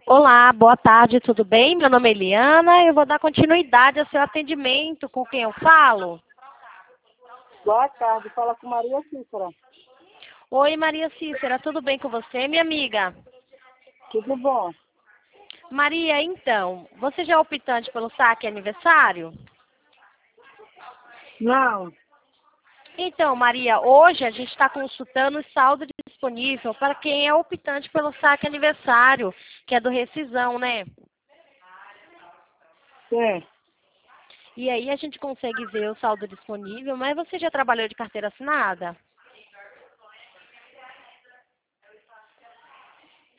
Olá, boa tarde, tudo bem? Meu nome é Eliana, eu vou dar continuidade ao seu atendimento. Com quem eu falo? Boa tarde, fala com Maria Cícera. Oi, Maria Cícera, tudo bem com você, minha amiga? Tudo bom? Maria, então, você já é optante pelo saque aniversário? Não, Então, Maria, hoje a gente está consultando o saldo disponível para quem é optante pelo saque aniversário, que é do rescisão, né? sim. E aí a gente consegue ver o saldo disponível, mas você já trabalhou de carteira assinada?